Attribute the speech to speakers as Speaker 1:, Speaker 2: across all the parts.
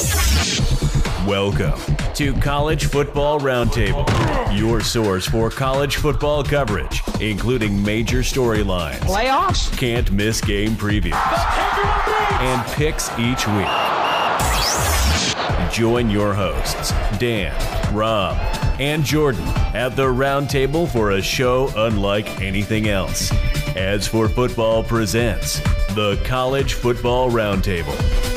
Speaker 1: Welcome to College Football Roundtable, your source for college football coverage, including major storylines,
Speaker 2: playoffs,
Speaker 1: can't miss game previews, and picks each week. Join your hosts, Dan, Rob, and Jordan at the Roundtable for a show unlike anything else. As for Football presents the College Football Roundtable.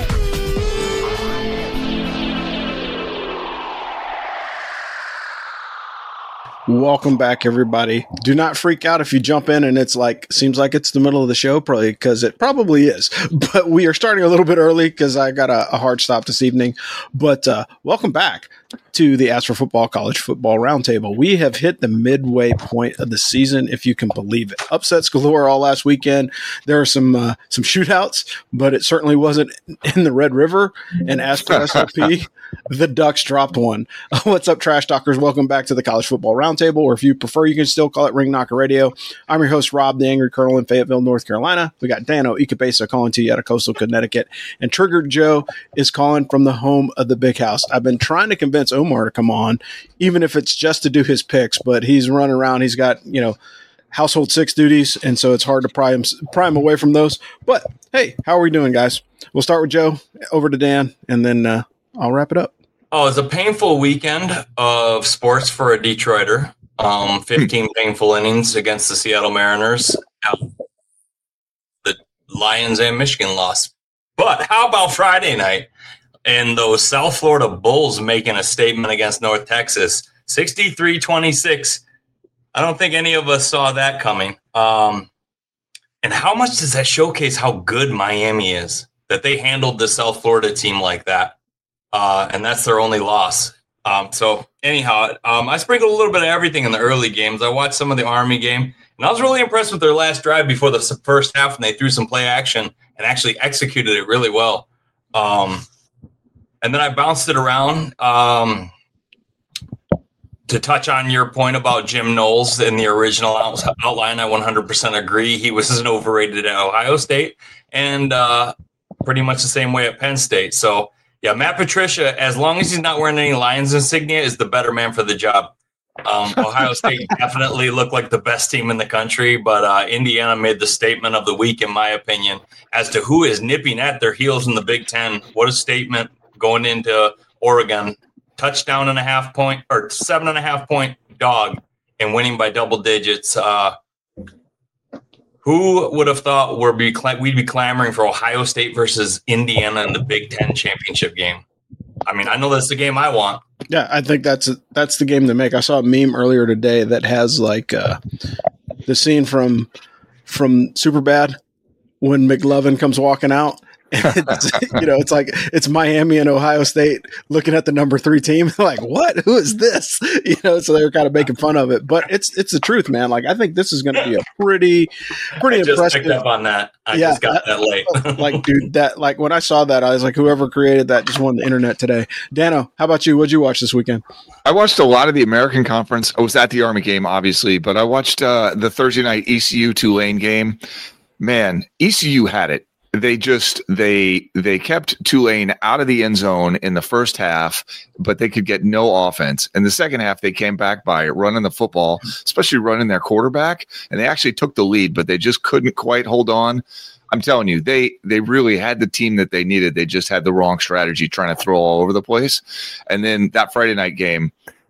Speaker 3: Welcome back, everybody. Do not freak out if you jump in and it's like, seems like it's the middle of the show, probably because it probably is. But we are starting a little bit early because I got a hard stop this evening. But welcome back to the As for Football College Football Roundtable. We have hit the midway point of the season, if you can believe it. Upsets galore all last weekend. There are some shootouts, but it certainly wasn't in the Red River. And as for SOP, the Ducks dropped one. What's up, Trash Talkers? Welcome back to the College Football Roundtable, or if you prefer, you can still call it Ring Knocker Radio. I'm your host, Rob, the Angry Colonel in Fayetteville, North Carolina. We got Dano Ikebesa calling to you out of coastal Connecticut, and Triggered Joe is calling from the home of the Big House. I've been trying to convince Omar to come on, even if it's just to do his picks, but he's running around. He's got, household six duties, and so it's hard to pry him away from those. But hey, how are we doing, guys? We'll start with Joe, over to Dan, and then I'll wrap it up.
Speaker 4: Oh, it's a painful weekend of sports for a Detroiter. 15 painful innings against the Seattle Mariners. The Lions and Michigan lost. But how about Friday night and those South Florida Bulls making a statement against North Texas? 63-26. I don't think any of us saw that coming. And how much does that showcase how good Miami is, that they handled the South Florida team like that? And that's their only loss. So anyhow, I sprinkled a little bit of everything in the early games. I watched some of the Army game, and I was really impressed with their last drive before the first half, and they threw some play action and actually executed it really well. And then I bounced it around to touch on your point about Jim Knowles in the original outline. I 100% agree. He was an overrated at Ohio State and pretty much the same way at Penn State. So, yeah, Matt Patricia, as long as he's not wearing any Lions insignia, is the better man for the job. Ohio State definitely looked like the best team in the country, but Indiana made the statement of the week, in my opinion, as to who is nipping at their heels in the Big Ten. What a statement going into Oregon. Touchdown and a half point, or 7.5 point dog, and winning by double digits. Who would have thought we'd be clamoring for Ohio State versus Indiana in the Big Ten championship game? I mean, I know that's the game I want.
Speaker 3: Yeah, I think that's the game to make. I saw a meme earlier today that has like the scene from Superbad when McLovin comes walking out. It's like it's Miami and Ohio State looking at the number 3 team. Like, what? Who is this? So they were kind of making fun of it, but it's the truth, man. Like, I think this is going to be a pretty impressive. Just
Speaker 4: picked up on that. I just got that late.
Speaker 3: Like, dude, when I saw that, I was like, whoever created that just won the internet today. Dano, how about you? What'd you watch this weekend?
Speaker 5: I watched a lot of the American Conference. I was at the Army game, obviously, but I watched the Thursday night ECU Tulane game. Man, ECU had it. They kept Tulane out of the end zone in the first half, but they could get no offense. In the second half, they came back by running the football, especially running their quarterback, and they actually took the lead, but they just couldn't quite hold on. I'm telling you, they really had the team that they needed. They just had the wrong strategy, trying to throw all over the place. And then that Friday night game,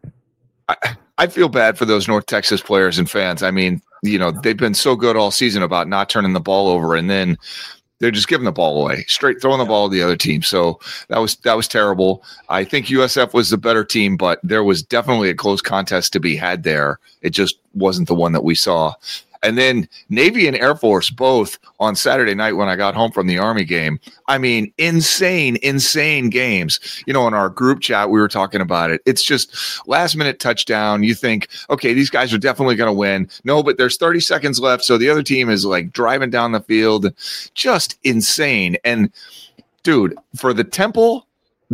Speaker 5: I feel bad for those North Texas players and fans. I mean, they've been so good all season about not turning the ball over, and then they're just giving the ball away, straight throwing the ball to the other team. So that was terrible. I think USF was the better team, but there was definitely a close contest to be had there. It just wasn't the one that we saw. And then Navy and Air Force both on Saturday night when I got home from the Army game. I mean, insane games. In our group chat, we were talking about it. It's just last minute touchdown. You think, okay, these guys are definitely going to win. No, but there's 30 seconds left. So the other team is like driving down the field. Just insane. And dude, for the Temple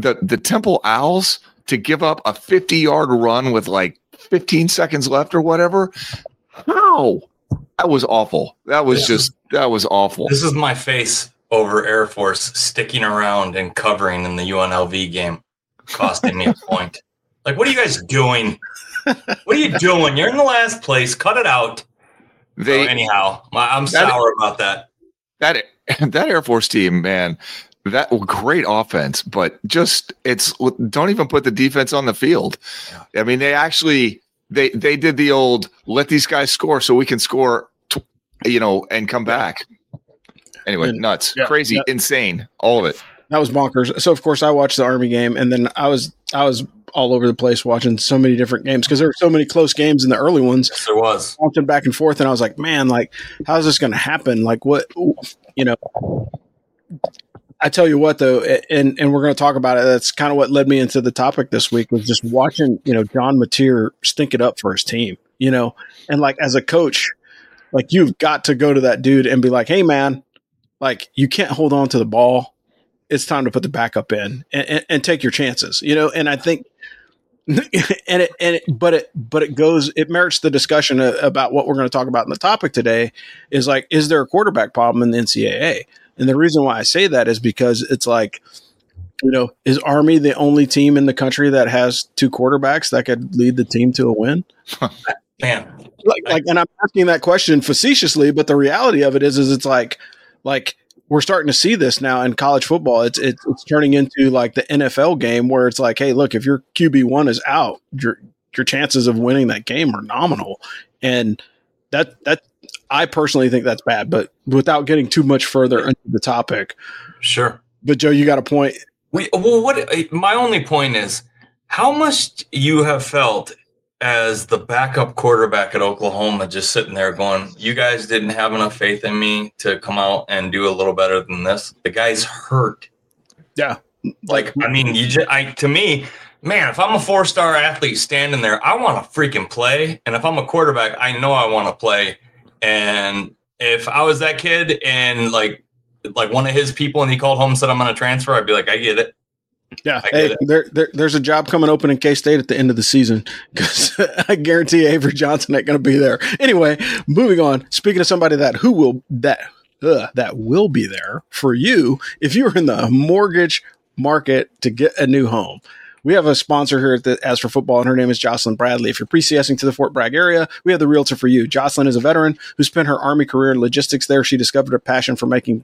Speaker 5: Owls to give up a 50-yard run with like 15 seconds left or whatever. How? That was awful. That was awful.
Speaker 4: This is my face over Air Force sticking around and covering in the UNLV game, costing me a point. Like, what are you guys doing? What are you doing? You're in the last place. Cut it out. Anyhow, I'm sour about that.
Speaker 5: That Air Force team, man, that great offense, but don't even put the defense on the field. I mean, they actually they did the old let these guys score so we can score, and come back. Anyway, nuts, crazy, insane, all of it.
Speaker 3: That was bonkers. So of course I watched the Army game, and then I was all over the place watching so many different games because there were so many close games in the early ones.
Speaker 4: Yes, there was.
Speaker 3: Watching back and forth, and I was like, man, like, how's this going to happen? Like, what, I tell you what, though, and we're going to talk about it. That's kind of what led me into the topic this week was just watching, John Mateer stink it up for his team, and like as a coach, like you've got to go to that dude and be like, hey, man, like you can't hold on to the ball. It's time to put the backup in and take your chances, and I think, but it merits the discussion about what we're going to talk about in the topic today is like, is there a quarterback problem in the NCAA? And the reason why I say that is because it's like, is Army the only team in the country that has two quarterbacks that could lead the team to a win?
Speaker 4: Man,
Speaker 3: and I'm asking that question facetiously, but the reality of it is it's like we're starting to see this now in college football. It's turning into like the NFL game where it's like, hey, look, if your QB1 is out, your chances of winning that game are nominal. And that I personally think that's bad, but without getting too much further into the topic.
Speaker 4: Sure.
Speaker 3: But Joe, you got a point.
Speaker 4: My only point is how much you have felt as the backup quarterback at Oklahoma, just sitting there going, you guys didn't have enough faith in me to come out and do a little better than this. The guy's hurt.
Speaker 3: Yeah.
Speaker 4: To me, man, if I'm a 4-star athlete standing there, I want to freaking play. And if I'm a quarterback, I know I want to play. And if I was that kid and like one of his people and he called home and said, I'm going to transfer, I'd be like, I get it.
Speaker 3: Yeah, there's a job coming open in K-State at the end of the season because I guarantee Avery Johnson ain't going to be there. Anyway, moving on. Speaking of somebody that will be there for you if you're in the mortgage market to get a new home. We have a sponsor here at As for Football, and her name is Jocelyn Bradley. If you're pre-CSing to the Fort Bragg area, we have the realtor for you. Jocelyn is a veteran who spent her Army career in logistics there. She discovered a passion for making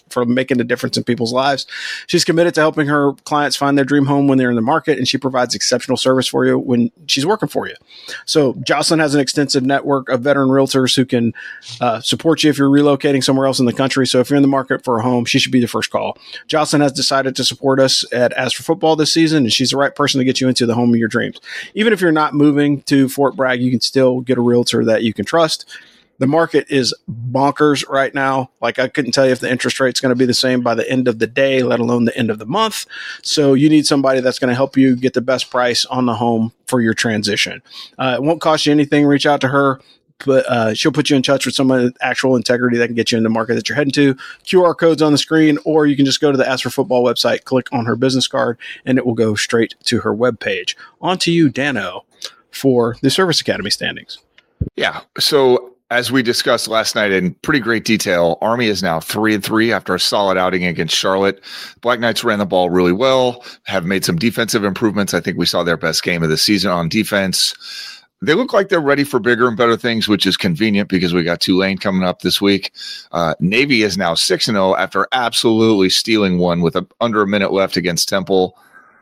Speaker 3: a difference in people's lives. She's committed to helping her clients find their dream home when they're in the market, and she provides exceptional service for you when she's working for you. So Jocelyn has an extensive network of veteran realtors who can support you if you're relocating somewhere else in the country. So if you're in the market for a home, she should be the first call. Jocelyn has decided to support us at As for Football this season, and she's the right person to get you into the home of your dreams. Even if you're not moving to Fort Bragg, you can still get a realtor that you can trust. The market is bonkers right now. Like I couldn't tell you if the interest rate's going to be the same by the end of the day, let alone the end of the month. So you need somebody that's going to help you get the best price on the home for your transition. It won't cost you anything. Reach out to her. But she'll put you in touch with someone with actual integrity that can get you in the market that you're heading to. QR code's on the screen, or you can just go to the As for Football website, click on her business card, and it will go straight to her webpage. On to you, Dano, for the Service Academy standings.
Speaker 5: Yeah. So as we discussed last night in pretty great detail, Army is now 3-3 after a solid outing against Charlotte. Black Knights ran the ball really well, have made some defensive improvements. I think we saw their best game of the season on defense. They look like they're ready for bigger and better things, which is convenient because we got Tulane coming up this week. Navy is now 6-0 after absolutely stealing one with under a minute left against Temple.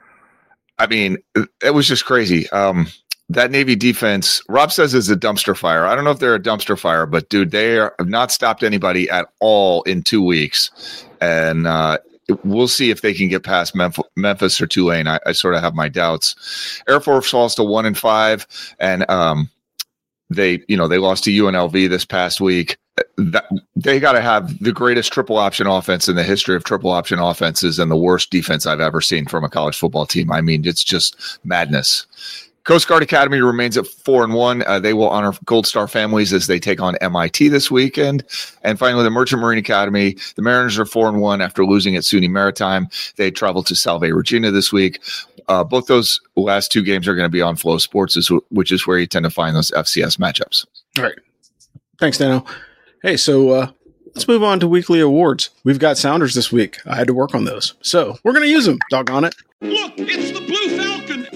Speaker 5: I mean, it was just crazy. That Navy defense, Rob says, is a dumpster fire. I don't know if they're a dumpster fire, but dude, have not stopped anybody at all in 2 weeks. And we'll see if they can get past Memphis or Tulane. I sort of have my doubts. Air Force falls to 1-5, and they lost to UNLV this past week. They got to have the greatest triple option offense in the history of triple option offenses and the worst defense I've ever seen from a college football team. I mean, it's just madness. Coast Guard Academy remains at 4-1. They will honor Gold Star families as they take on MIT this weekend. And finally, the Merchant Marine Academy. The Mariners are 4-1 after losing at SUNY Maritime. They travel to Salve, Regina this week. Both those last two games are going to be on Flow Sports, which is where you tend to find those FCS matchups.
Speaker 3: All right. Thanks, Dano. Hey, so let's move on to weekly awards. We've got sounders this week. I had to work on those. So we're going to use them. Doggone it.
Speaker 2: Look, it's the Blue Falcon.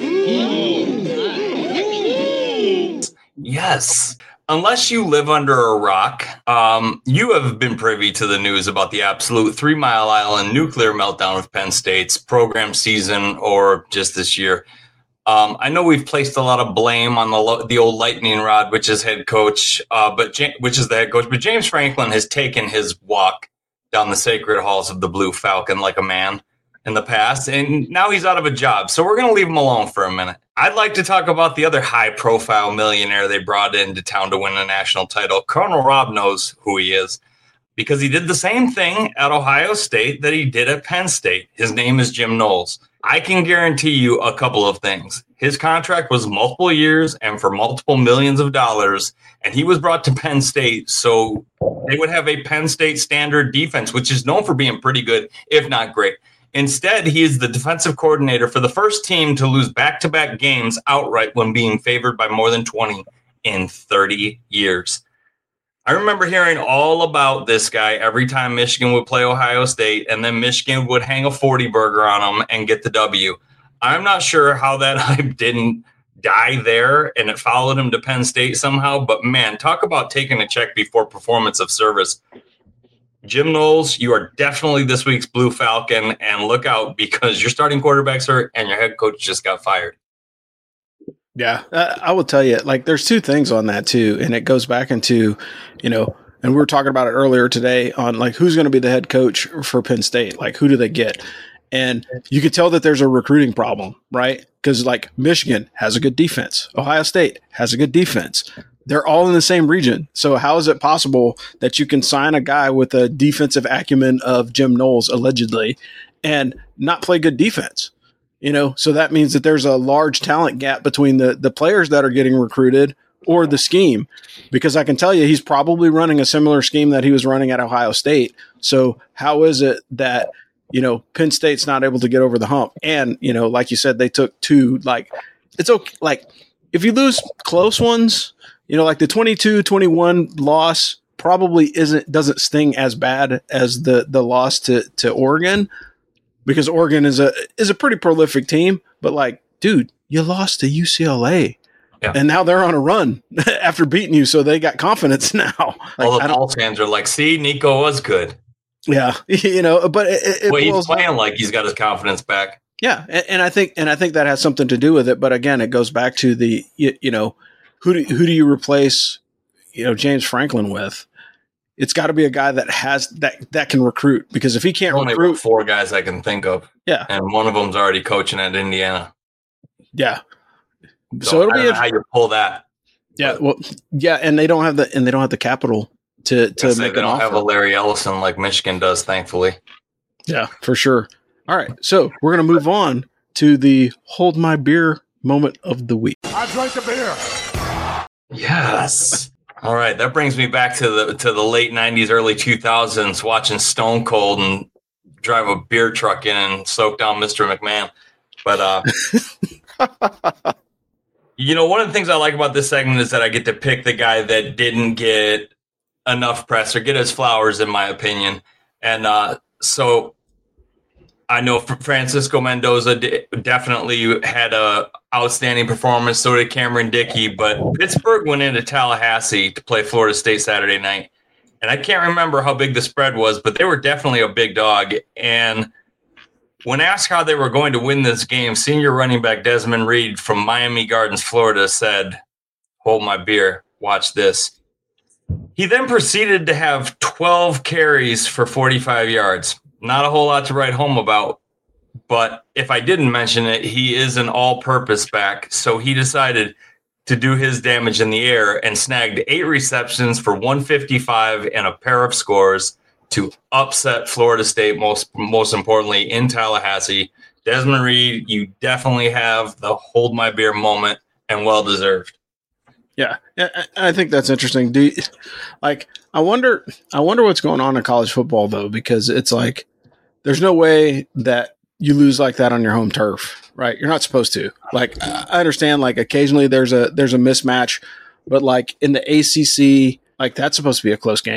Speaker 4: Yes. Unless you live under a rock, you have been privy to the news about the absolute 3 Mile Island nuclear meltdown of Penn State's program season or just this year. I know we've placed a lot of blame on the old lightning rod, which is head coach, which is the head coach. But James Franklin has taken his walk down the sacred halls of the Blue Falcon like a man in the past, and now he's out of a job. So we're going to leave him alone for a minute. I'd like to talk about the other high-profile millionaire they brought into town to win a national title. Colonel Rob knows who he is because he did the same thing at Ohio State that he did at Penn State. His name is Jim Knowles. I can guarantee you a couple of things. His contract was multiple years and for multiple millions of dollars, and he was brought to Penn State so they would have a Penn State standard defense, which is known for being pretty good, if not great. Instead, he is the defensive coordinator for the first team to lose back-to-back games outright when being favored by more than 20 in 30 years. I remember hearing all about this guy every time Michigan would play Ohio State, and then Michigan would hang a 40-burger on him and get the W. I'm not sure how that hype didn't die there and it followed him to Penn State somehow, but man, talk about taking a check before performance of service. Jim Knowles, you are definitely this week's Blue Falcon, and look out because your starting quarterback's hurt and your head coach just got fired.
Speaker 3: Yeah, I will tell you, like, there's two things on that too, and it goes back into, and we were talking about it earlier today on like who's going to be the head coach for Penn State, like who do they get? And you could tell that there's a recruiting problem, right? Because like Michigan has a good defense, Ohio State has a good defense. They're all in the same region. So how is it possible that you can sign a guy with a defensive acumen of Jim Knowles, allegedly, and not play good defense? So that means that there's a large talent gap between the players that are getting recruited or the scheme, because I can tell you he's probably running a similar scheme that he was running at Ohio State. So how is it that, Penn State's not able to get over the hump? And, like you said, they took two, like, it's okay. Like if you lose close ones, like the 22-21 loss probably doesn't sting as bad as the loss to Oregon. Because Oregon is a pretty prolific team, but like, dude, you lost to UCLA, and now they're on a run after beating you, so they got confidence now. Like,
Speaker 4: all the ball fans are like, "See, Nico was good."
Speaker 3: Yeah, but
Speaker 4: he's playing like he's got his confidence back.
Speaker 3: Yeah, and I think that has something to do with it. But again, it goes back to the who do you replace James Franklin with? It's got to be a guy that has that can recruit, because if he can't recruit,
Speaker 4: 4 guys I can think of.
Speaker 3: Yeah.
Speaker 4: And one of them's already coaching at Indiana.
Speaker 3: Yeah.
Speaker 4: So it'll be how you pull that.
Speaker 3: Yeah. Well, yeah. And they don't have the capital to make
Speaker 4: they don't have a Larry Ellison like Michigan does, thankfully.
Speaker 3: Yeah, for sure. All right. So we're going to move on to the hold my beer moment of the week.
Speaker 2: I drank a beer.
Speaker 4: Yes. All right, that brings me back to the late 90s, early 2000s, watching Stone Cold and drive a beer truck in and soak down Mr. McMahon. But, one of the things I like about this segment is that I get to pick the guy that didn't get enough press or get his flowers, in my opinion. And so I know Francisco Mendoza definitely had a outstanding performance. So did Cameron Dickey, but Pittsburgh went into Tallahassee to play Florida State Saturday night. And I can't remember how big the spread was, but they were definitely a big dog. And when asked how they were going to win this game, senior running back Desmond Reed from Miami Gardens, Florida said, "Hold my beer, watch this." He then proceeded to have 12 carries for 45 yards. Not a whole lot to write home about, but if I didn't mention it, he is an all-purpose back, so he decided to do his damage in the air and snagged 8 receptions for 155 and a pair of scores to upset Florida State, most importantly, in Tallahassee. Desmond Reed, you definitely have the hold my beer moment, and well-deserved.
Speaker 3: Yeah, I think that's interesting. I wonder what's going on in college football, though, because it's like there's no way that you lose like that on your home turf, right? You're not supposed to. Like, I understand, like, occasionally there's a mismatch, but like in the ACC, like that's supposed to be a close game.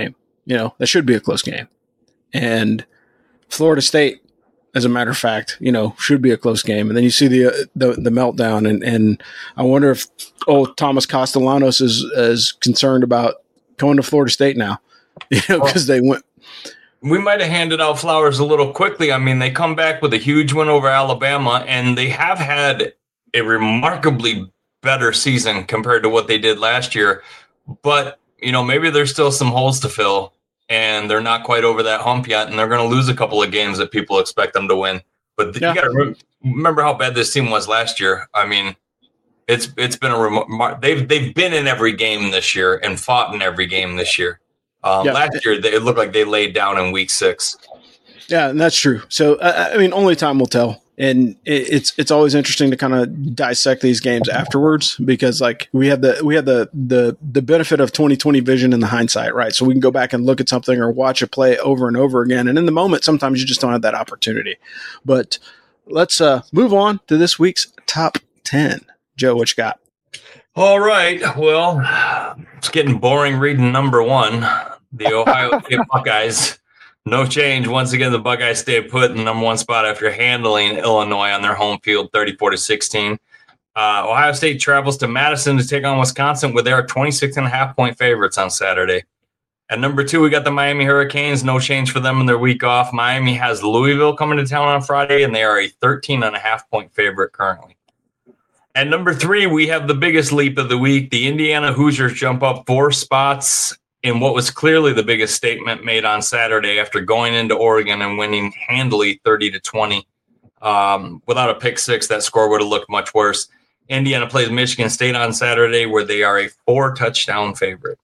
Speaker 3: That should be a close game. And Florida State, as a matter of fact, should be a close game. And then you see the meltdown, and I wonder if Thomas Castellanos is concerned about going to Florida State now, because they went.
Speaker 4: We might have handed out flowers a little quickly. I mean, they come back with a huge win over Alabama, and they have had a remarkably better season compared to what they did last year. But, maybe there's still some holes to fill, and they're not quite over that hump yet, and they're going to lose a couple of games that people expect them to win. But you got to remember how bad this team was last year. I mean, it's been they've been in every game this year and fought in every game this year. Last year, it looked like they laid down in week 6.
Speaker 3: Yeah, and that's true. So, only time will tell. And it's always interesting to kind of dissect these games afterwards, because we have the benefit of 2020 vision and the hindsight, right? So we can go back and look at something or watch a play over and over again. And in the moment, sometimes you just don't have that opportunity. But let's move on to this week's top 10. Joe, what you got?
Speaker 4: All right. Well, it's getting boring reading number 1. The Ohio State Buckeyes. No change. Once again, the Buckeyes stay put in the number 1 spot after handling Illinois on their home field 34-16. Ohio State travels to Madison to take on Wisconsin, where they are 26.5-point favorites on Saturday. At number 2, we got the Miami Hurricanes. No change for them in their week off. Miami has Louisville coming to town on Friday, and they are a 13.5-point favorite currently. At number 3, we have the biggest leap of the week. The Indiana Hoosiers jump up 4 spots in what was clearly the biggest statement made on Saturday after going into Oregon and winning handily 30-20. Without a pick 6, that score would have looked much worse. Indiana plays Michigan State on Saturday, where they are a 4-touchdown favorite.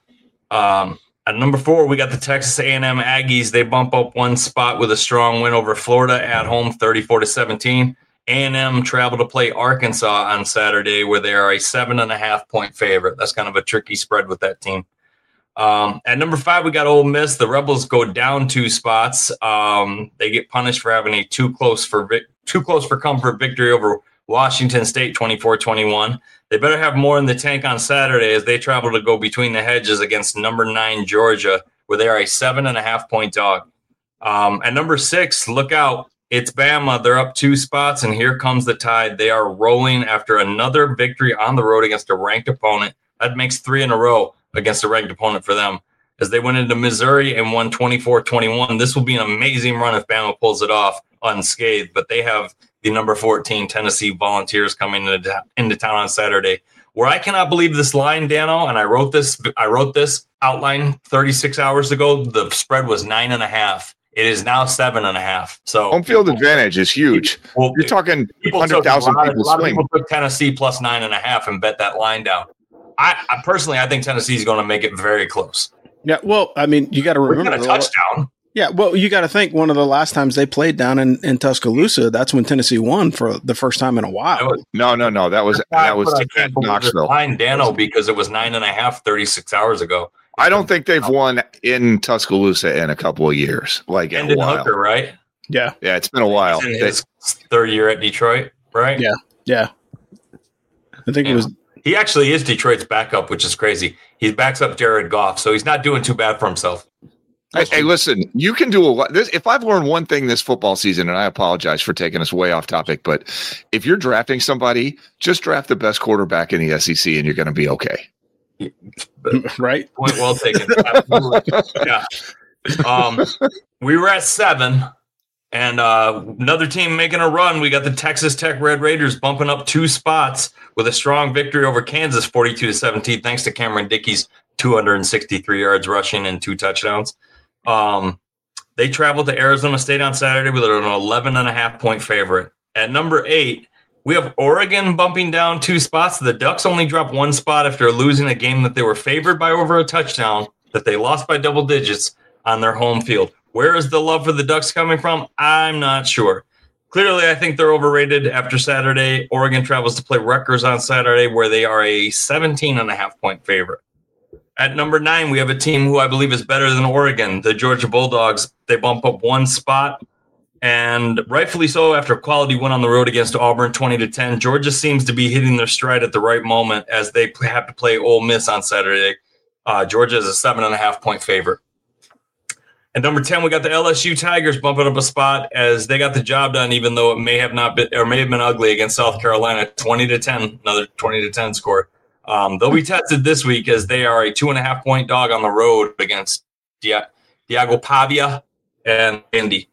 Speaker 4: At number 4, we got the Texas A&M Aggies. They bump up 1 spot with a strong win over Florida at home, 34-17. A&M travel to play Arkansas on Saturday, where they are a 7.5-point favorite. That's kind of a tricky spread with that team. At number 5, we got Ole Miss. The Rebels go down 2 spots. They get punished for having a too close for comfort victory over Washington State, 24-21. They better have more in the tank on Saturday as they travel to go between the hedges against number 9 Georgia, where they are a 7.5-point dog. At number 6, look out. It's Bama. They're up 2 spots, and here comes the Tide. They are rolling after another victory on the road against a ranked opponent. That makes 3 in a row against a ranked opponent for them, as they went into Missouri and won 24-21. This will be an amazing run if Bama pulls it off unscathed, but they have the number 14 Tennessee Volunteers coming into town on Saturday, where I cannot believe this line, Dano, and I wrote this outline 36 hours ago. The spread was 9.5. It is now 7.5. So
Speaker 5: home field advantage is huge. Well, you're talking 100,000 people. A lot of people
Speaker 4: took Tennessee plus 9.5 and bet that line down. I personally, I think Tennessee is going to make it very close.
Speaker 3: Yeah, well, I mean, you got to remember
Speaker 4: a touchdown.
Speaker 3: Yeah, well, you got to think one of the last times they played down in Tuscaloosa, that's when Tennessee won for the first time in a while.
Speaker 5: No, that was at Knoxville.
Speaker 4: Line Dano, because it was 9.5 36 hours ago.
Speaker 5: I don't think they've won in Tuscaloosa in a couple of years.
Speaker 4: Hendon Hooker, right?
Speaker 3: Yeah,
Speaker 5: it's been a while.
Speaker 4: He's in his 3rd year at Detroit, right?
Speaker 3: Yeah. I think it was.
Speaker 4: He actually is Detroit's backup, which is crazy. He backs up Jared Goff, so he's not doing too bad for himself.
Speaker 5: Hey, listen, you can do a lot. If I've learned one thing this football season, and I apologize for taking us way off topic, but if you're drafting somebody, just draft the best quarterback in the SEC, and you're going to be okay.
Speaker 3: Right?
Speaker 4: Point well taken. Yeah. We were at 7. And another team making a run. We got the Texas Tech Red Raiders bumping up 2 spots with a strong victory over Kansas, 42-17, thanks to Cameron Dickey's 263 yards rushing and 2 touchdowns. They traveled to Arizona State on Saturday with an 11.5-point favorite. At number 8, we have Oregon bumping down 2 spots. The Ducks only dropped 1 spot after losing a game that they were favored by over a touchdown, that they lost by double digits on their home field. Where is the love for the Ducks coming from? I'm not sure. Clearly, I think they're overrated after Saturday. Oregon travels to play Rutgers on Saturday, where they are a 17.5-point favorite. At number 9, we have a team who I believe is better than Oregon, the Georgia Bulldogs. They bump up 1 spot, and rightfully so after a quality win on the road against Auburn, 20-10. Georgia seems to be hitting their stride at the right moment as they have to play Ole Miss on Saturday. Georgia is a 7.5-point favorite. At number 10, we got the LSU Tigers bumping up a spot as they got the job done, even though it may have been ugly against South Carolina, 20-10, another 20-10 score. They'll be tested this week as they are a 2.5-point dog on the road against Diego Pavia and Indy.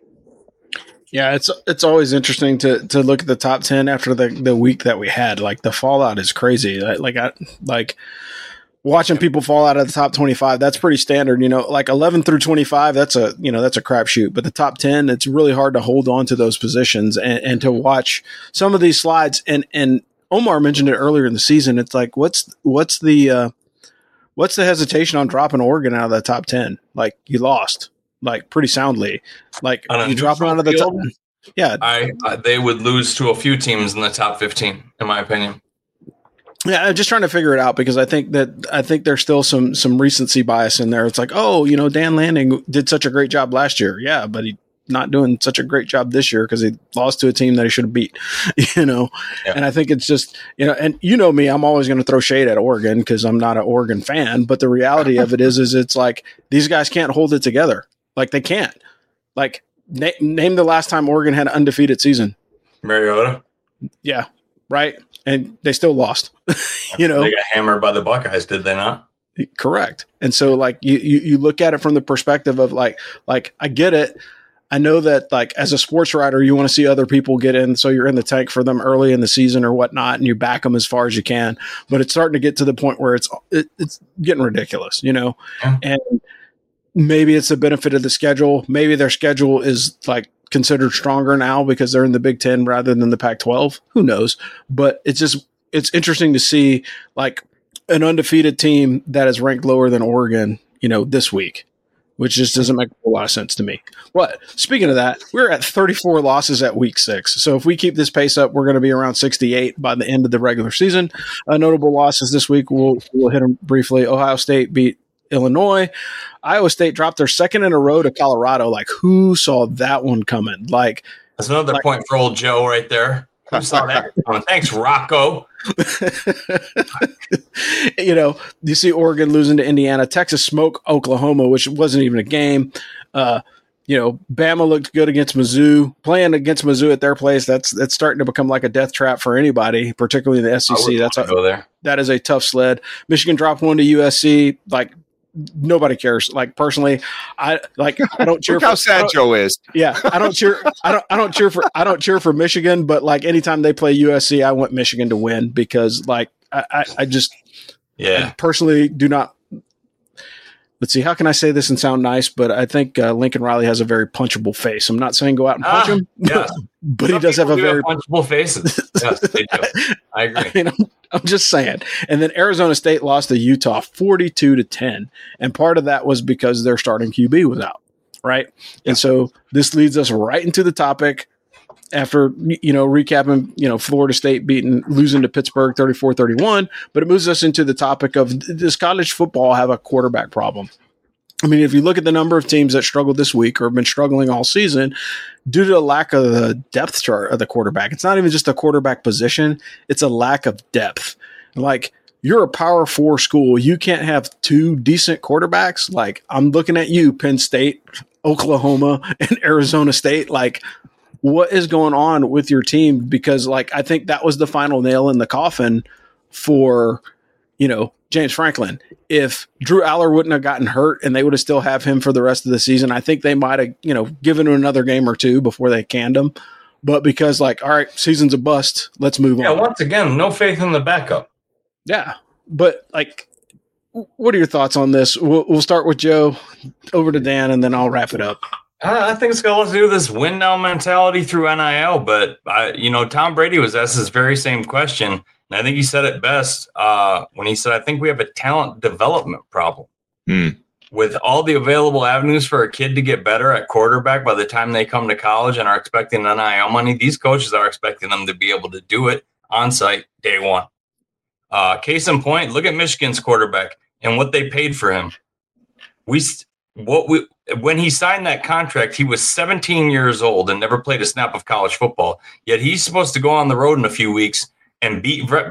Speaker 3: Yeah, it's always interesting to look at the top 10 after the week that we had. Like, the fallout is crazy. Like watching people fall out of the top 25, that's pretty standard. Like 11 through 25, that's a crapshoot. But the top 10, it's really hard to hold on to those positions and to watch some of these slides. And Omar mentioned it earlier in the season. It's like, what's the hesitation on dropping Oregon out of the top 10? Like, you lost, like, pretty soundly. Like, you drop them out of the top. Yeah,
Speaker 4: they would lose to a few teams in the top 15, in my opinion.
Speaker 3: Yeah, I'm just trying to figure it out because I think there's still some recency bias in there. It's like, Dan Lanning did such a great job last year. Yeah, but he's not doing such a great job this year because he lost to a team that he should have beat, Yeah. And I think it's just, and me, I'm always going to throw shade at Oregon because I'm not an Oregon fan. But the reality of it is it's like these guys can't hold it together. Like, they can't. Like, name the last time Oregon had an undefeated season.
Speaker 4: Mariota.
Speaker 3: Yeah, right. And they still lost. They
Speaker 4: got hammered by the Buckeyes, did they not?
Speaker 3: Correct. And so, like, you look at it from the perspective of like I get it. I know that, like, as a sports writer, you want to see other people get in, so you're in the tank for them early in the season or whatnot, and you back them as far as you can. But it's starting to get to the point where it's getting ridiculous, Yeah. And maybe it's the benefit of the schedule. Maybe their schedule is like considered stronger now because they're in the Big Ten rather than the Pac-12. Who knows? But it's interesting to see, like, an undefeated team that is ranked lower than Oregon, this week, which just doesn't make a whole lot of sense to me. But speaking of that, we're at 34 losses at week 6. So if we keep this pace up, we're going to be around 68 by the end of the regular season. Notable losses this week, we'll hit them briefly. Ohio State beat Illinois. Iowa State dropped their second in a row to Colorado. Like, who saw that one coming? Like,
Speaker 4: that's another point for old Joe right there. Who saw that coming? Thanks, Rocco.
Speaker 3: You see Oregon losing to Indiana. Texas smoked Oklahoma, which wasn't even a game. Bama looked good against Mizzou. Playing against Mizzou at their place, that's starting to become like a death trap for anybody, particularly in the SEC. That is a tough sled. Michigan dropped one to USC. Like, nobody cares. Like, personally, I don't cheer.
Speaker 5: Look how sad Joe is.
Speaker 3: Yeah, I don't cheer. I don't cheer for Michigan. But, like, anytime they play USC, I want Michigan to win because, like, I just I personally do not. Let's see. How can I say this and sound nice? But I think Lincoln Riley has a very punchable face. I'm not saying go out and punch him, but he does have a very
Speaker 4: punchable faces. Yes, they do. I agree.
Speaker 3: I'm just saying. And then Arizona State lost to Utah 42-10, and part of that was because their starting QB was out, right? Yeah. And so this leads us right into the topic. After, recapping, Florida State losing to Pittsburgh 34-31, but it moves us into the topic of, does college football have a quarterback problem? I mean, if you look at the number of teams that struggled this week or have been struggling all season due to the lack of the depth chart of the quarterback, it's not even just a quarterback position, it's a lack of depth. Like, you're a Power 4 school. You can't have 2 decent quarterbacks. Like, I'm looking at you, Penn State, Oklahoma, and Arizona State. Like, what is going on with your team? Because, like, I think that was the final nail in the coffin for, James Franklin. If Drew Aller wouldn't have gotten hurt and they would have still have him for the rest of the season, I think they might have, given him another game or 2 before they canned him. But because, like, all right, season's a bust, let's move on.
Speaker 4: Yeah, once again, no faith in the backup.
Speaker 3: Yeah. But, like, what are your thoughts on this? We'll start with Joe, over to Dan, and then I'll wrap it up.
Speaker 4: I think it's got to do with this win now mentality through NIL. But, Tom Brady was asked this very same question. And I think he said it best when he said, I think we have a talent development problem. With all the available avenues for a kid to get better at quarterback by the time they come to college and are expecting NIL money, these coaches are expecting them to be able to do it on site day one. Case in point, look at Michigan's quarterback and what they paid for him. When he signed that contract, he was 17 years old and never played a snap of college football. Yet he's supposed to go on the road in a few weeks and beat Brett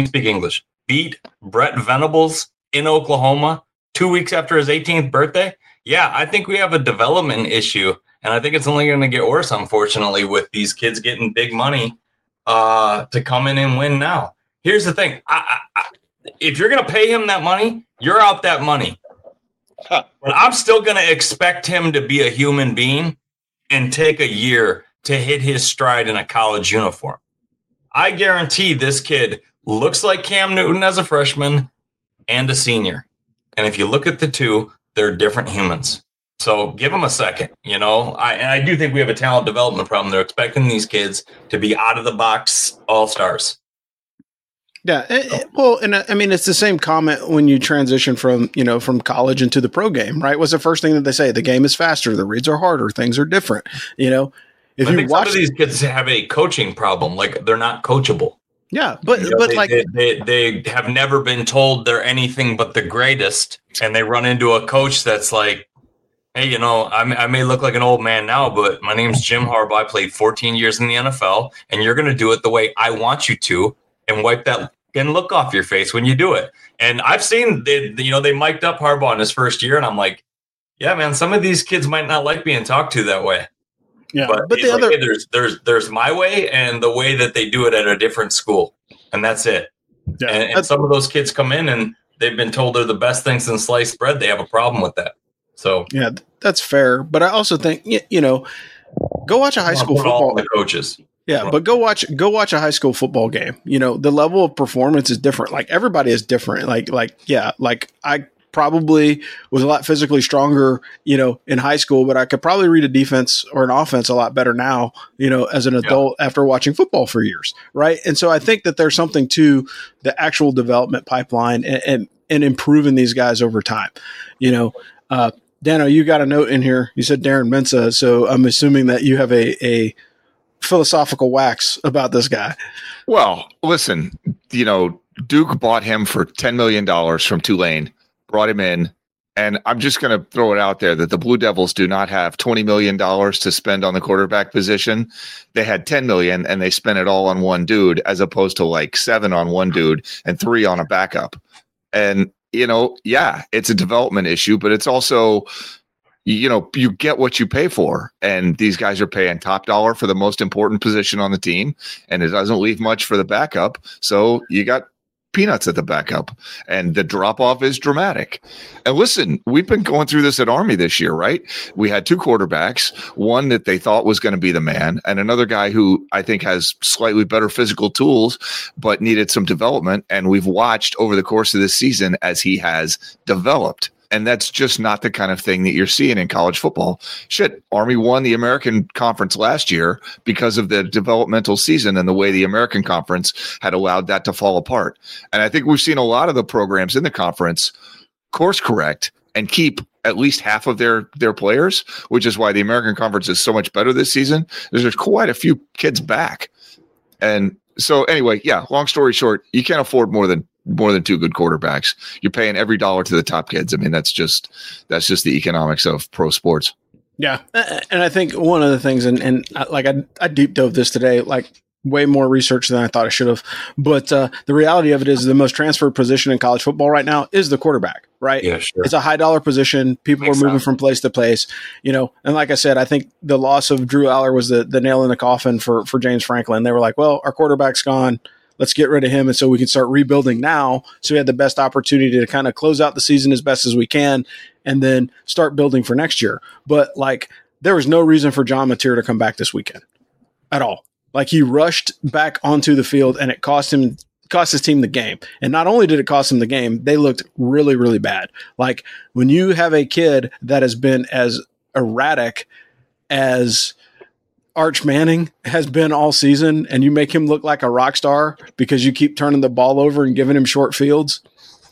Speaker 4: Venables in Oklahoma 2 weeks after his 18th birthday. yeah, I think we have a development issue, and I think it's only going to get worse, unfortunately, with these kids getting big money to come in and win now. Here's the thing. If you're going to pay him that money, you're out that money. Huh. But I'm still going to expect him to be a human being and take a year to hit his stride in a college uniform. I guarantee this kid looks like Cam Newton as a freshman and a senior. And if you look at the two, they're different humans. So give them a second. I do think we have a talent development problem. They're expecting these kids to be out of the box all-stars.
Speaker 3: Yeah. And I mean, it's the same comment when you transition from college into the pro game, right? What's the first thing that they say? The game is faster. The reads are harder. Things are different. If
Speaker 4: I think some of these kids have a coaching problem. Like, they're not coachable.
Speaker 3: Yeah. But
Speaker 4: they have never been told they're anything but the greatest. And they run into a coach that's like, hey, I may look like an old man now, but my name's Jim Harbaugh. I played 14 years in the NFL, and you're going to do it the way I want you to. And wipe that and look off your face when you do it. And I've seen they mic'd up Harbaugh in his first year, and I'm like, yeah, man, some of these kids might not like being talked to that way.
Speaker 3: Yeah,
Speaker 4: but the other there's my way and the way that they do it at a different school, and that's it. Yeah, and some of those kids come in and they've been told they're the best thing since sliced bread. They have a problem with that. So
Speaker 3: yeah, that's fair. But I also think go watch a high school football.
Speaker 4: The coaches.
Speaker 3: Yeah, but go watch a high school football game. The level of performance is different. Like, everybody is different. Like I probably was a lot physically stronger, in high school, but I could probably read a defense or an offense a lot better now, as an adult after watching football for years. Right. And so I think that there's something to the actual development pipeline and improving these guys over time. Dano, you got a note in here. You said Darren Mensah. So I'm assuming that you have a philosophical wax about this guy.
Speaker 5: Well, listen, Duke bought him for $10 million from Tulane, brought him in, and I'm just going to throw it out there that the Blue Devils do not have $20 million to spend on the quarterback position. They had $10 million, and they spent it all on one dude, as opposed to like 7 on one dude and 3 on a backup. And, it's a development issue, but it's also, you get what you pay for, and these guys are paying top dollar for the most important position on the team, and it doesn't leave much for the backup. So you got peanuts at the backup, and the drop off is dramatic. And listen, we've been going through this at Army this year, right? We had 2 quarterbacks, one that they thought was going to be the man, and another guy who I think has slightly better physical tools, but needed some development. And we've watched over the course of this season as he has developed. And that's just not the kind of thing that you're seeing in college football. Shit, Army won the American Conference last year because of the developmental season and the way the American Conference had allowed that to fall apart. And I think we've seen a lot of the programs in the conference course correct and keep at least half of their players, which is why the American Conference is so much better this season. There's quite a few kids back. And so anyway, yeah, long story short, you can't afford more than 2 good quarterbacks. You're paying every dollar to the top kids. I mean, that's just the economics of pro sports.
Speaker 3: Yeah. And I think one of the things, and I deep dove this today, like way more research than I thought I should have. But the reality of it is the most transferred position in college football right now is the quarterback, right?
Speaker 4: Yeah, sure.
Speaker 3: It's a high dollar position. People are moving from place to place, and like I said, I think the loss of Drew Aller was the nail in the coffin for James Franklin. They were like, well, our quarterback's gone. Let's get rid of him, and so we can start rebuilding now. So we had the best opportunity to kind of close out the season as best as we can and then start building for next year. But, there was no reason for John Mateer to come back this weekend at all. He rushed back onto the field, and it cost his team the game. And not only did it cost him the game, they looked really, really bad. When you have a kid that has been as erratic as Arch Manning has been all season, and you make him look like a rock star because you keep turning the ball over and giving him short fields,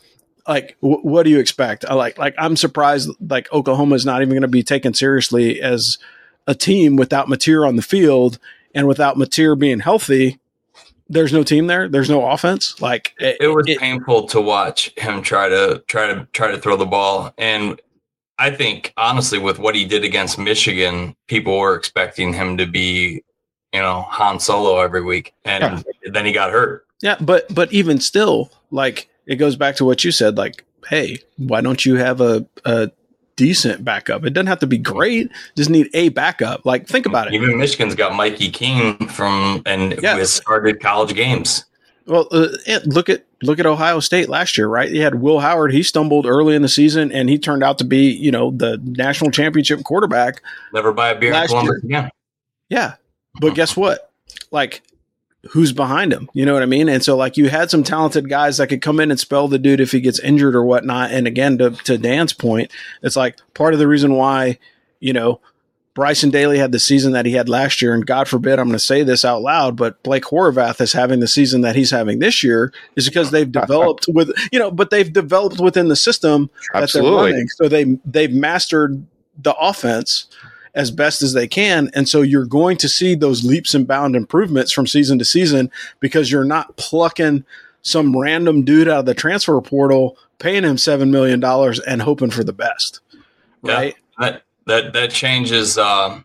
Speaker 3: what do you expect? I'm surprised Oklahoma is not even going to be taken seriously as a team without Mateer on the field, and without Mateer being healthy. There's no team there. There's no offense.
Speaker 4: It was painful to watch him try to throw the ball. And I think, honestly, with what he did against Michigan, people were expecting him to be, Han Solo every week. And then he got hurt.
Speaker 3: Yeah, but even still, it goes back to what you said, hey, why don't you have a decent backup. It doesn't have to be great. Just need a backup. Like, think about it.
Speaker 4: Even Michigan's got Mikey King who has started college games.
Speaker 3: Well, look at Ohio State last year, right? You had Will Howard. He stumbled early in the season, and he turned out to be, the national championship quarterback.
Speaker 4: Never buy a beer in Columbus again.
Speaker 3: Yeah, but guess what? Like, who's behind him? You know what I mean? And so, like, you had some talented guys that could come in and spell the dude if he gets injured or whatnot. And again, to Dan's point, it's like part of the reason why, Bryson Daly had the season that he had last year, and God forbid I'm going to say this out loud, but Blake Horvath is having the season that he's having this year is because they've developed but they've developed within the system that they're running. So they've mastered the offense as best as they can. And so you're going to see those leaps and bound improvements from season to season because you're not plucking some random dude out of the transfer portal, paying him $7 million and hoping for the best. Right.
Speaker 4: Yeah, that changes the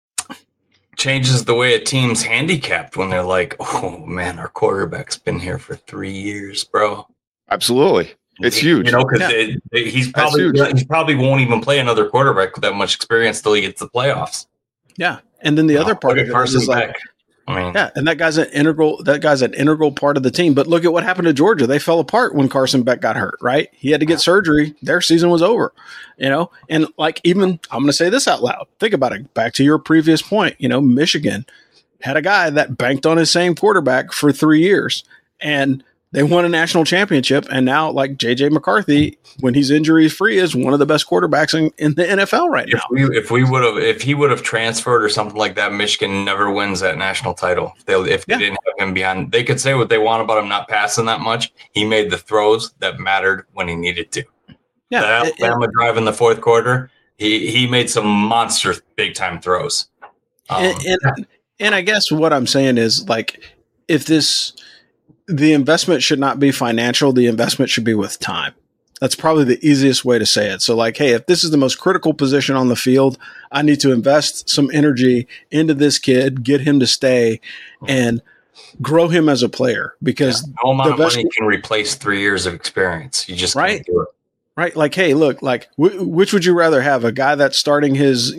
Speaker 4: way a team's handicapped when they're like, oh man, our quarterback's been here for 3 years, bro.
Speaker 5: Absolutely. It's huge.
Speaker 4: Because he probably won't even play another quarterback with that much experience till he gets to the playoffs.
Speaker 3: Yeah. And then the other part of it is like, and that guy's an integral part of the team. But look at what happened to Georgia. They fell apart when Carson Beck got hurt, right? He had to get surgery. Their season was over, and like, even I'm going to say this out loud. Think about it. Back to your previous point, Michigan had a guy that banked on his same quarterback for 3 years, and they won a national championship. And now, like, JJ McCarthy, when he's injury free, is one of the best quarterbacks in the NFL right now.
Speaker 4: If he would have transferred or something like that, Michigan never wins that national title. If they didn't have him behind, they could say what they want about him not passing that much. He made the throws that mattered when he needed to. Yeah, that Alabama drive in the fourth quarter, he made some monster big time throws.
Speaker 3: And I guess what I'm saying is, like, the investment should not be financial. The investment should be with time. That's probably the easiest way to say it. So, like, hey, if this is the most critical position on the field, I need to invest some energy into this kid, get him to stay, and grow him as a player. Because
Speaker 4: no amount of money can replace 3 years of experience. You just can't do it.
Speaker 3: Right? Like, hey, look, like, which would you rather have? A guy that's starting his,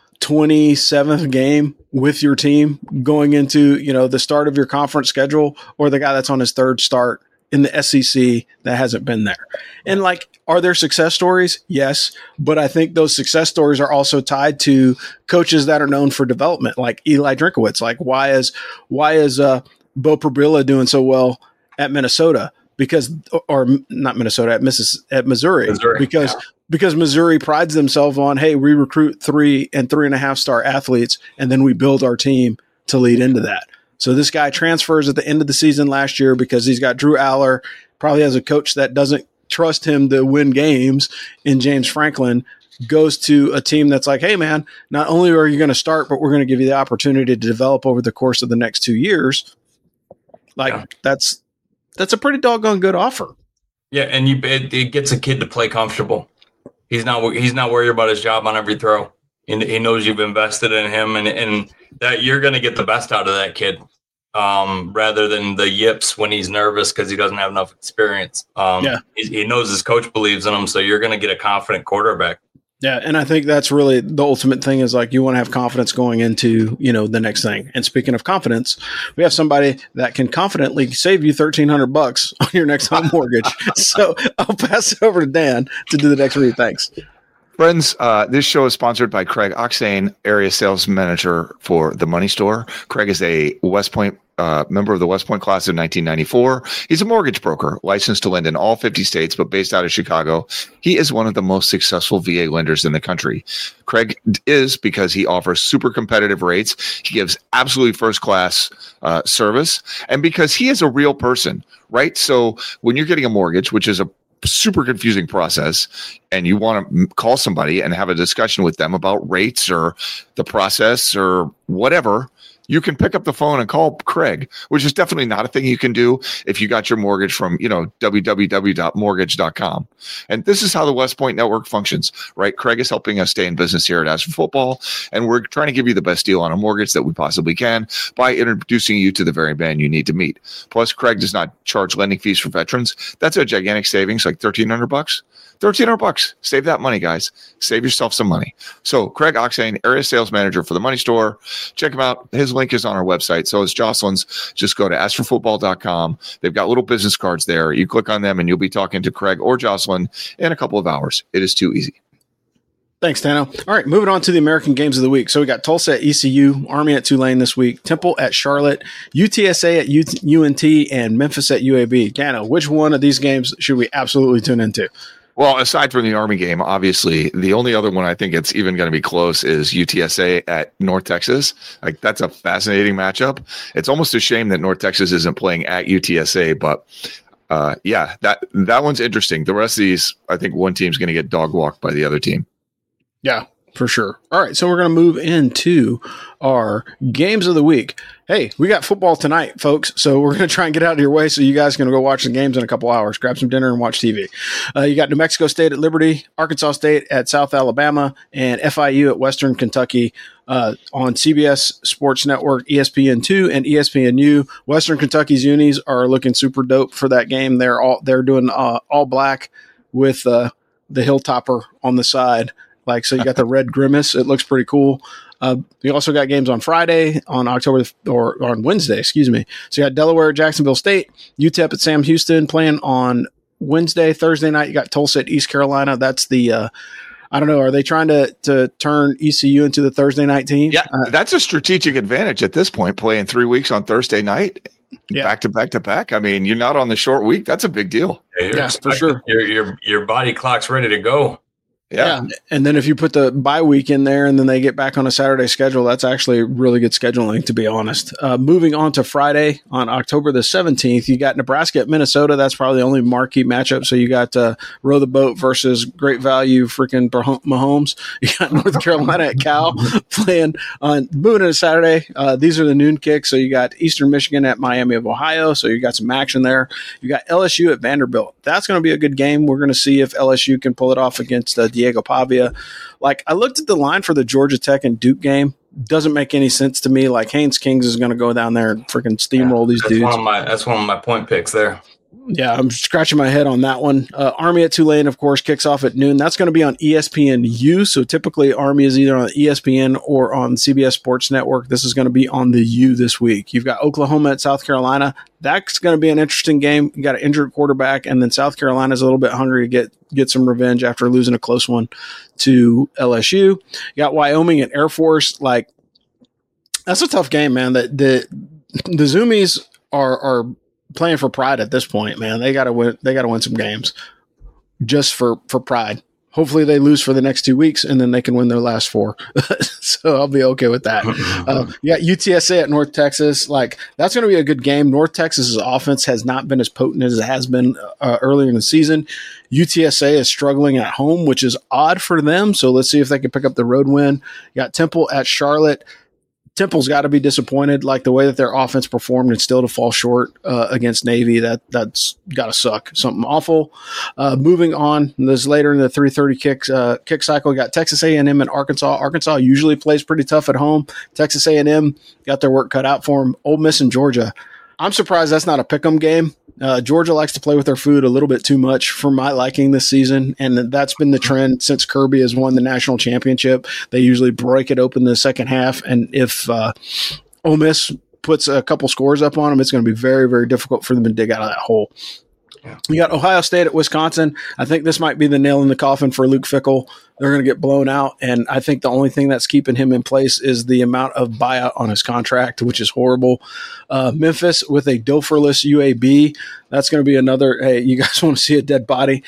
Speaker 3: 27th game with your team going into, the start of your conference schedule, or the guy that's on his third start in the SEC that hasn't been there? And, like, are there success stories? Yes. But I think those success stories are also tied to coaches that are known for development, like Eli Drinkowitz. Like, why is Bo Prabila doing so well at Minnesota? Or not Minnesota, at Missouri, because Missouri prides themselves on, hey, we recruit 3 and 3.5 star athletes, and then we build our team to lead into that. So this guy transfers at the end of the season last year because he's got Drew Aller, probably has a coach that doesn't trust him to win games in James Franklin, goes to a team that's like, hey, man, not only are you going to start, but we're going to give you the opportunity to develop over the course of the next 2 years. Like, that's a pretty doggone good offer.
Speaker 4: Yeah, and it gets a kid to play comfortable. He's not worried about his job on every throw. He knows you've invested in him, and that you're going to get the best out of that kid, rather than the yips when he's nervous because he doesn't have enough experience. He knows his coach believes in him, so you're going to get a confident quarterback.
Speaker 3: Yeah, and I think that's really the ultimate thing is, like, you want to have confidence going into, the next thing. And speaking of confidence, we have somebody that can confidently save you $1,300 on your next home mortgage. So I'll pass it over to Dan to do the next read. Thanks.
Speaker 5: Friends, this show is sponsored by Craig Oxane, area sales manager for The Money Store. Craig is a West Point member of the West Point class of 1994. He's a mortgage broker licensed to lend in all 50 states, but based out of Chicago. He is one of the most successful VA lenders in the country. Craig is because he offers super competitive rates. He gives absolutely first-class service, and because he is a real person, right? So when you're getting a mortgage, which is a super confusing process, and you want to call somebody and have a discussion with them about rates or the process or whatever, you can pick up the phone and call Craig, which is definitely not a thing you can do if you got your mortgage from, www.mortgage.com. And this is how the West Point Network functions, right? Craig is helping us stay in business here at As for Football, and we're trying to give you the best deal on a mortgage that we possibly can by introducing you to the very man you need to meet. Plus, Craig does not charge lending fees for veterans. That's a gigantic savings, like $1,300. $1,300. Save that money, guys. Save yourself some money. So Craig Oxane, area sales manager for the Money Store. Check him out. His link is on our website. So is Jocelyn's. Just go to asforfootball.com. They've got little business cards there. You click on them and you'll be talking to Craig or Jocelyn in a couple of hours. It is too easy.
Speaker 3: Thanks, Tano. All right, moving on to the American games of the week. So we got Tulsa at ECU, Army at Tulane this week, Temple at Charlotte, UTSA at UNT, and Memphis at UAB. Tano, which one of these games should we absolutely tune into?
Speaker 5: Well, aside from the Army game, obviously, the only other one I think it's even going to be close is UTSA at North Texas. Like, that's a fascinating matchup. It's almost a shame that North Texas isn't playing at UTSA, but yeah, that one's interesting. The rest of these, I think one team's going to get dog walked by the other team.
Speaker 3: Yeah, for sure. All right, so we're going to move into our games of the week. Hey, we got football tonight, folks, so we're going to try and get out of your way so you guys can go watch the games in a couple hours, grab some dinner and watch TV. You got New Mexico State at Liberty, Arkansas State at South Alabama, and FIU at Western Kentucky on CBS Sports Network, ESPN2, and ESPNU. Western Kentucky's unis are looking super dope for that game. They're doing all black with the Hilltopper on the side. Like, so you got the red grimace. It looks pretty cool. You also got games on Friday, on Wednesday, excuse me. So you got Delaware at Jacksonville State, UTEP at Sam Houston playing on Wednesday. Thursday night, you got Tulsa at East Carolina. That's the, I don't know, are they trying to turn ECU into the Thursday night team?
Speaker 5: Yeah, that's a strategic advantage at this point, playing 3 weeks on Thursday night.
Speaker 3: Yeah.
Speaker 5: Back to back to back. I mean, you're not on the short week. That's a big deal.
Speaker 3: Yeah, for sure.
Speaker 4: Your body clock's ready to go.
Speaker 3: Yeah. And then if you put the bye week in there and then they get back on a Saturday schedule, that's actually really good scheduling, to be honest. Moving on to Friday on October the 17th, you got Nebraska at Minnesota. That's probably the only marquee matchup. So you got Row the Boat versus Great Value freaking Mahomes. You got North Carolina at Cal playing on moving into Saturday. These are the noon kicks. So you got Eastern Michigan at Miami of Ohio. So you got some action there. You got LSU at Vanderbilt. That's going to be a good game. We're going to see if LSU can pull it off against Diego Pavia. Like, I looked at the line for the Georgia Tech and Duke game. Doesn't make any sense to me. Like, Haynes Kings is going to go down there and freaking steamroll these dudes.
Speaker 4: That's one of my point picks there.
Speaker 3: Yeah, I'm scratching my head on that one. Army at Tulane, of course, kicks off at noon. That's going to be on ESPNU. So typically Army is either on ESPN or on CBS Sports Network. This is going to be on the U this week. You've got Oklahoma at South Carolina. That's going to be an interesting game. You got an injured quarterback, and then South Carolina's a little bit hungry to get some revenge after losing a close one to LSU. You got Wyoming at Air Force. Like, that's a tough game, man. The Zoomies are playing for pride at this point, man. They got to win. They got to win some games just for pride. Hopefully they lose for the next 2 weeks and then they can win their last 4. So I'll be okay with that. Yeah, UTSA at North Texas. Like, that's going to be a good game. North Texas's offense has not been as potent as it has been earlier in the season. UTSA is struggling at home, which is odd for them. So let's see if they can pick up the road win. You got Temple at Charlotte. Temple's got to be disappointed, like the way that their offense performed and still to fall short against Navy. That's got to suck. Something awful. Moving on, this later in the 3:30 kick cycle, we got Texas A&M and Arkansas. Arkansas usually plays pretty tough at home. Texas A&M got their work cut out for them. Ole Miss and Georgia. I'm surprised that's not a pick'em game. Georgia likes to play with their food a little bit too much for my liking this season, and that's been the trend since Kirby has won the national championship. They usually break it open in the second half, and if Ole Miss puts a couple scores up on them, it's going to be very, very difficult for them to dig out of that hole. Yeah. You got Ohio State at Wisconsin. I think this might be the nail in the coffin for Luke Fickell. They're going to get blown out, and I think the only thing that's keeping him in place is the amount of buyout on his contract, which is horrible. Memphis with a Doferless UAB. That's going to be another, hey, you guys want to see a dead body?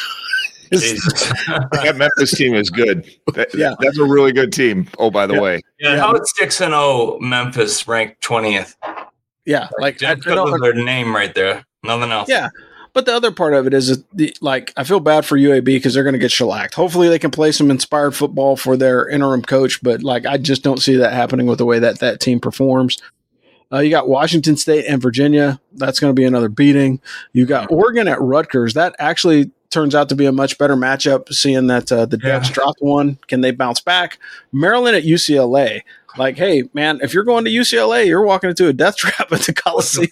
Speaker 5: That Memphis team is good. That's a really good team. Oh, by the way.
Speaker 4: Yeah, how is 6-0 Memphis ranked 20th?
Speaker 3: Yeah,
Speaker 4: like just because of their name right there. Nothing else.
Speaker 3: Yeah. But the other part of it is, I feel bad for UAB because they're going to get shellacked. Hopefully they can play some inspired football for their interim coach, but I just don't see that happening with the way that team performs. You got Washington State and Virginia. That's going to be another beating. You got Oregon at Rutgers. That actually turns out to be a much better matchup, seeing that the Ducks dropped one. Can they bounce back? Maryland at UCLA. Hey, man, if you're going to UCLA, you're walking into a death trap at the Coliseum.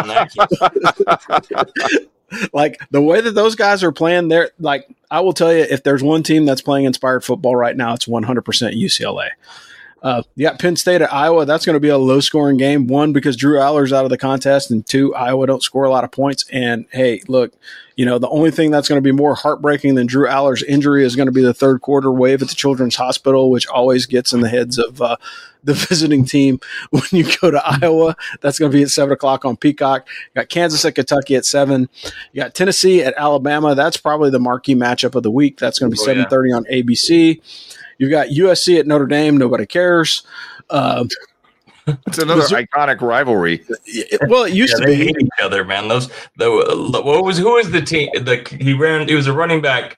Speaker 3: The way that those guys are playing, I will tell you, if there's one team that's playing inspired football right now, it's 100% UCLA. You got Penn State at Iowa. That's going to be a low-scoring game. One, because Drew Aller's out of the contest, and two, Iowa don't score a lot of points. And, hey, look, the only thing that's going to be more heartbreaking than Drew Aller's injury is going to be the third quarter wave at the Children's Hospital, which always gets in the heads of the visiting team when you go to Iowa. That's going to be at 7 o'clock on Peacock. You got Kansas at Kentucky at 7. You got Tennessee at Alabama. That's probably the marquee matchup of the week. That's going to be 7:30 on ABC. You've got USC at Notre Dame. Nobody cares.
Speaker 5: It's another iconic rivalry.
Speaker 3: Well, it used to be.
Speaker 4: They hate each other, man. Who was the team? He was a running back.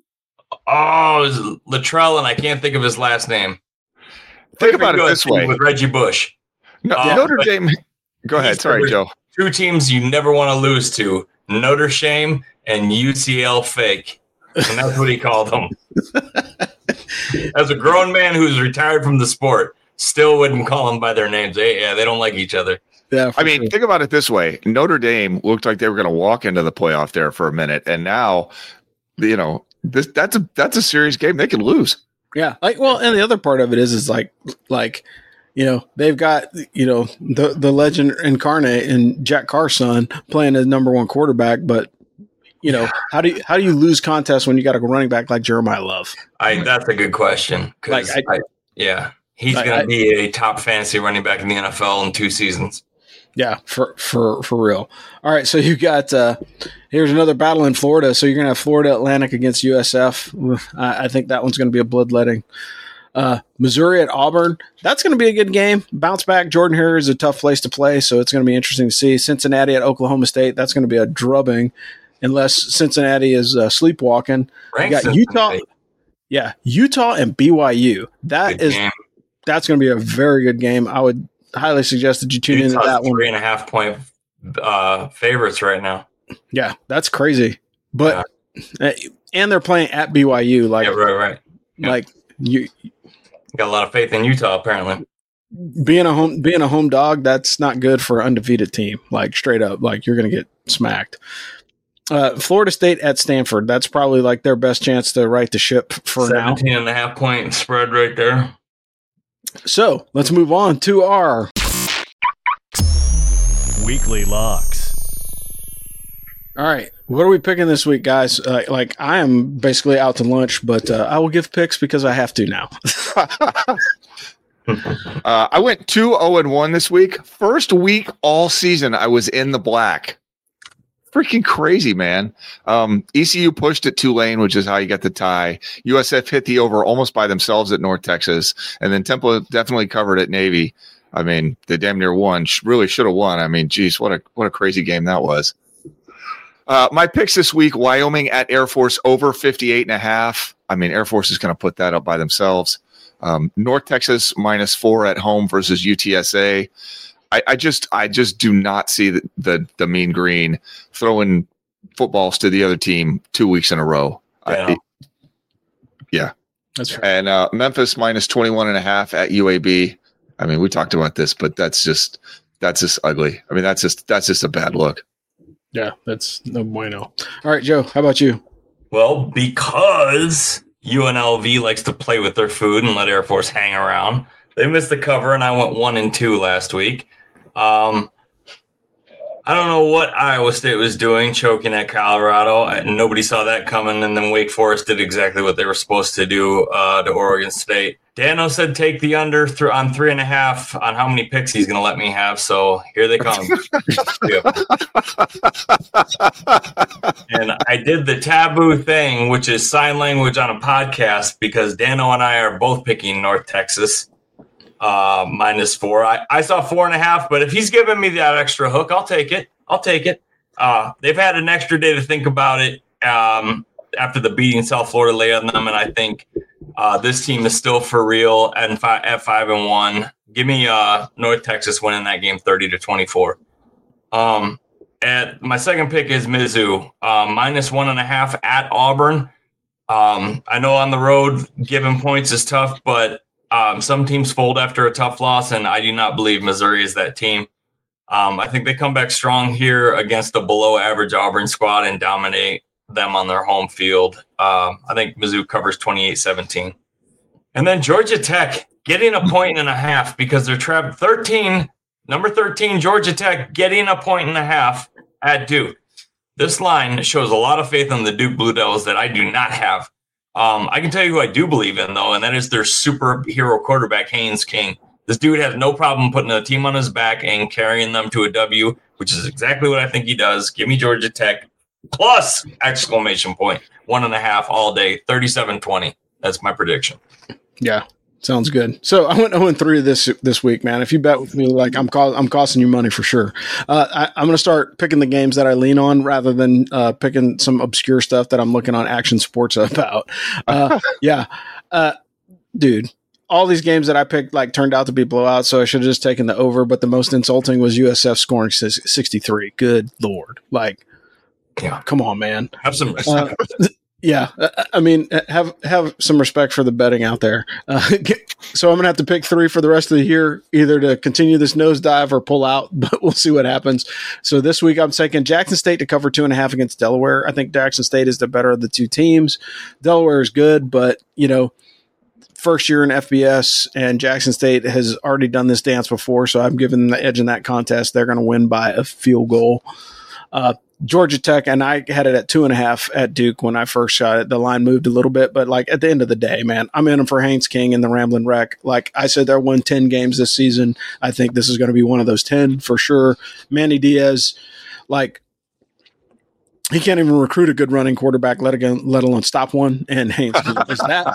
Speaker 4: Oh, it was Luttrell, and I can't think of his last name.
Speaker 5: Think about it this way:
Speaker 4: with Reggie Bush.
Speaker 5: Notre Dame. Go ahead. Sorry, Joe.
Speaker 4: Two teams you never want to lose to: Notre Dame and UCL Fake, and that's what he called them. As a grown man who's retired from the sport, still wouldn't call them by their names. They don't like each other.
Speaker 3: Yeah,
Speaker 5: think about it this way: Notre Dame looked like they were going to walk into the playoff there for a minute, and now, that's a serious game. They could lose.
Speaker 3: Yeah, and the other part of it is they've got the legend incarnate and Jack Carr's son playing as number one quarterback, but. How do you lose contests when you got a running back like Jeremiah Love?
Speaker 4: That's a good question. He's going to be a top fantasy running back in the NFL in 2 seasons.
Speaker 3: Yeah, for real. All right, so you got here's another battle in Florida. So you're going to have Florida Atlantic against USF. I think that one's going to be a bloodletting. Missouri at Auburn. That's going to be a good game. Bounce back. Jordan Hare is a tough place to play, so it's going to be interesting to see. Cincinnati at Oklahoma State. That's going to be a drubbing. Unless Cincinnati is sleepwalking. You got Utah. Yeah, Utah and BYU. That's going to be a very good game. I would highly suggest that you tune into that one.
Speaker 4: 3.5 point favorites right now.
Speaker 3: Yeah, that's crazy. But and they're playing at BYU.
Speaker 4: Right. Yeah.
Speaker 3: You
Speaker 4: got a lot of faith in Utah apparently.
Speaker 3: Being a home dog, that's not good for an undefeated team. Straight up, you're going to get smacked. Florida State at Stanford. That's probably their best chance to right the ship for
Speaker 4: 17.5 point spread right there.
Speaker 3: So let's move on to our
Speaker 1: weekly locks.
Speaker 3: All right. What are we picking this week, guys? I am basically out to lunch, but I will give picks because I have to now.
Speaker 5: I went 2-0-1 this week. First week all season, I was in the black. Freaking crazy, man. ECU pushed at Tulane, which is how you got the tie. USF hit the over almost by themselves at North Texas. And then Temple definitely covered at Navy. They damn near won. Really should have won. Geez, what a crazy game that was. My picks this week, Wyoming at Air Force over 58.5. Air Force is going to put that up by themselves. North Texas -4 at home versus UTSA. I just do not see the Mean Green throwing footballs to the other team 2 weeks in a row. Yeah.
Speaker 3: That's right.
Speaker 5: And Memphis -21.5 at UAB. We talked about this, but that's just ugly. That's just a bad look.
Speaker 3: Yeah, that's no bueno. All right, Joe, how about you?
Speaker 4: Well, because UNLV likes to play with their food and let Air Force hang around, they missed the cover, and I went 1-2 last week. I don't know what Iowa State was doing, choking at Colorado. Nobody saw that coming, and then Wake Forest did exactly what they were supposed to do to Oregon State. Dano said take the under on 3.5 on how many picks he's going to let me have, so here they come. And I did the taboo thing, which is sign language on a podcast, because Dano and I are both picking North Texas. -4. I saw 4.5, but if he's giving me that extra hook, I'll take it. they've had an extra day to think about it after the beating South Florida lay on them, and I think this team is still for real at 5-1. Give me North Texas winning that game 30-24. At my second pick is Mizzou, -1.5 at Auburn. I know on the road giving points is tough, but some teams fold after a tough loss, and I do not believe Missouri is that team. I think they come back strong here against a below-average Auburn squad and dominate them on their home field. I think Mizzou covers 28-17. And then Georgia Tech getting a 1.5 because they're trapped 13. Number 13, Georgia Tech getting a 1.5 at Duke. This line shows a lot of faith in the Duke Blue Devils that I do not have. I can tell you who I do believe in, though, and that is their superhero quarterback, Haynes King. This dude has no problem putting a team on his back and carrying them to a W, which is exactly what I think he does. Give me Georgia Tech plus exclamation point 1.5 all day, 37-20. That's my prediction.
Speaker 3: Yeah. Sounds good. So I went 0-3 this week, man. If you bet with me, like I'm costing you money for sure. I'm going to start picking the games that I lean on rather than picking some obscure stuff that I'm looking on Action Sports about. Dude, all these games that I picked like turned out to be blowouts, so I should have just taken the over. But the most insulting was USF scoring 63. Good Lord, like, yeah, come on, man.
Speaker 4: Have some respect.
Speaker 3: Yeah, I mean, have some respect for the betting out there. So I'm going to have to pick 3 for the rest of the year, either to continue this nosedive or pull out, but we'll see what happens. So this week I'm taking Jackson State to cover 2.5 against Delaware. I think Jackson State is the better of the two teams. Delaware is good, but, first year in FBS, and Jackson State has already done this dance before, so I'm giving them the edge in that contest. They're going to win by a field goal. Georgia Tech, and I had it at 2.5 at Duke when I first shot it. The line moved a little bit, but like at the end of the day, man, I'm in them for Haynes King and the Ramblin' Wreck. Like I said, they'll win 10 games this season. I think this is going to be one of those 10 for sure. Manny Diaz, like, he can't even recruit a good running quarterback, let alone stop one. And Haynes is that.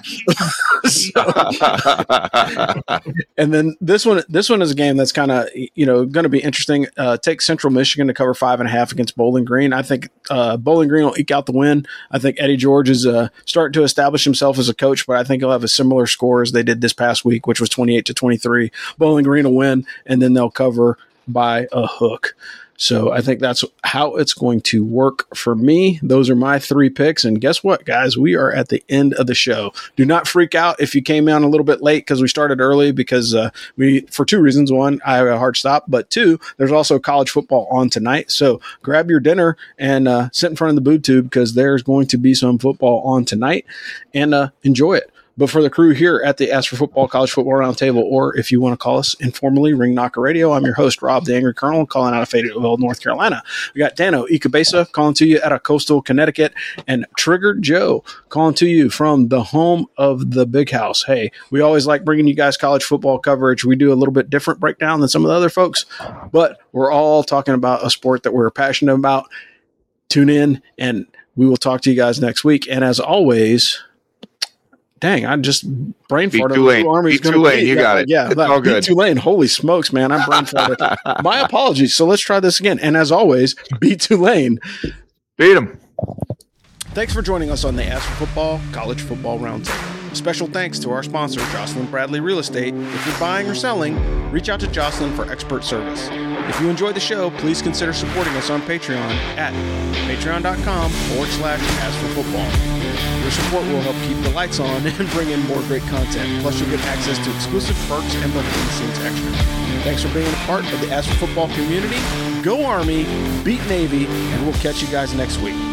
Speaker 3: And then this one is a game that's kind of going to be interesting. Take Central Michigan to cover 5.5 against Bowling Green. I think Bowling Green will eke out the win. I think Eddie George is starting to establish himself as a coach, but I think he'll have a similar score as they did this past week, which was 28-23. Bowling Green will win, and then they'll cover by a hook. So I think that's how it's going to work for me. Those are my 3 picks. And guess what, guys? We are at the end of the show. Do not freak out if you came on a little bit late because we started early because for 2 reasons. 1, I have a hard stop. But 2, there's also college football on tonight. So grab your dinner and sit in front of the boob tube because there's going to be some football on tonight and enjoy it. But for the crew here at the Ask for Football College Football Roundtable, or if you want to call us informally, Ring Knocker Radio, I'm your host, Rob the Angry Colonel, calling out of Fayetteville, North Carolina. We got Dano Ikebesa calling to you out of coastal Connecticut, and Triggered Joe calling to you from the home of the Big House. Hey, we always like bringing you guys college football coverage. We do a little bit different breakdown than some of the other folks, but we're all talking about a sport that we're passionate about. Tune in, and we will talk to you guys next week. And as always... Dang, I just brain farted.
Speaker 5: Tulane, you got it.
Speaker 3: Yeah,
Speaker 5: it's all good.
Speaker 3: Tulane. Holy smokes, man. I'm brain farted. My apologies. So let's try this again. And as always, beat Tulane.
Speaker 5: Beat them.
Speaker 3: Thanks for joining us on the Ask for Football College Football Roundtable. Special thanks to our sponsor, Jocelyn Bradley Real Estate. If you're buying or selling, reach out to Jocelyn for expert service. If you enjoyed the show, please consider supporting us on Patreon at patreon.com/askforfootball. Your support will help keep the lights on and bring in more great content. Plus, you'll get access to exclusive perks and behind-the-scenes extras. Thanks for being a part of the Ask for Football community. Go Army, beat Navy, and we'll catch you guys next week.